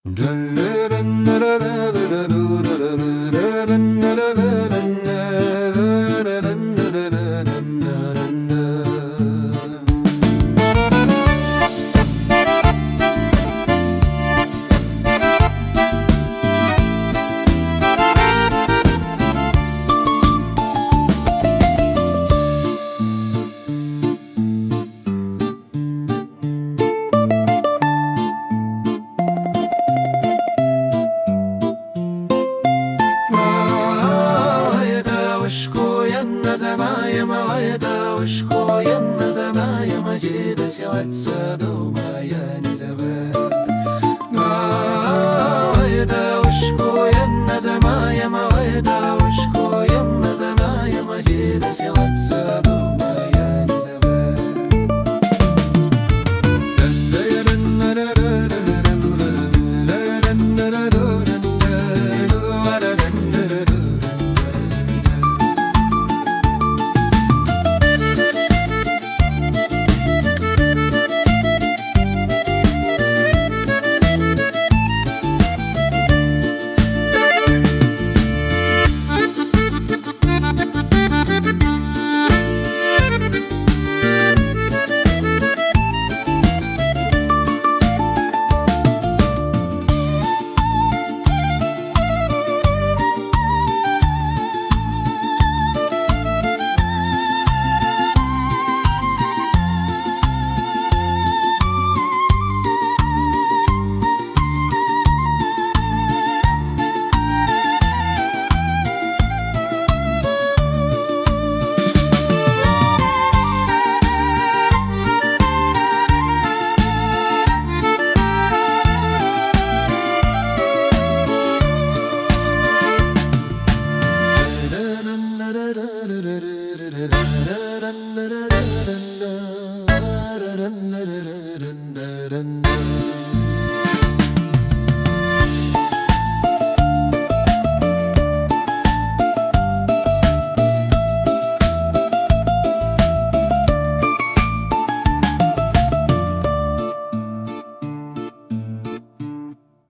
وشكو يما زمايا مجيد سوات سادو ما يعني زباب ويدا وشكو يما زمايا ويدا وشكو يما زمايا مجيد سوات سادو ما يعني زباب Dun dun dun dun dun dun dun.